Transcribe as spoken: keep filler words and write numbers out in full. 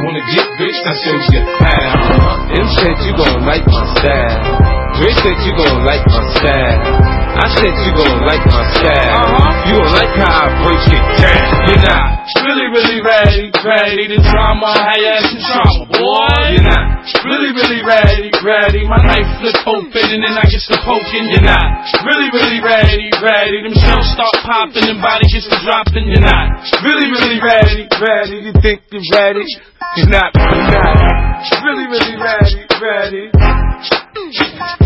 wanna get rich, I show you how. Them said you gon' like my style. Dre said you gon' like my style. I said you gon' like my style. Uh-huh. You gon' like how I break it down. You're not really, really ready, ready to drama, how you ass in trauma, boy. You're not really, really ready, ready. My knife flip open and then I get to poking. You're not really, really ready, ready. Them shells start popping and body gets to dropping. You're not really, really ready, ready. You think you're ready? You're not, you're not really, really ready, ready.